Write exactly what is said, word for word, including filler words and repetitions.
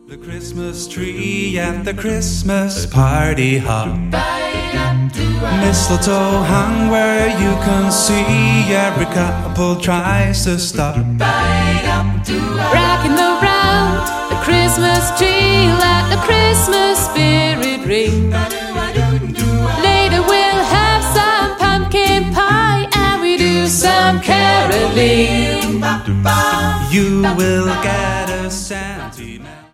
The Christmas tree at the Christmas party hop. Mistletoe hung where you can see. Every couple tries to stop. Rocking around the Christmas tree, let the Christmas spirit ring. Later we'll have some pumpkin pie and we do some caroling. You will get a Santa.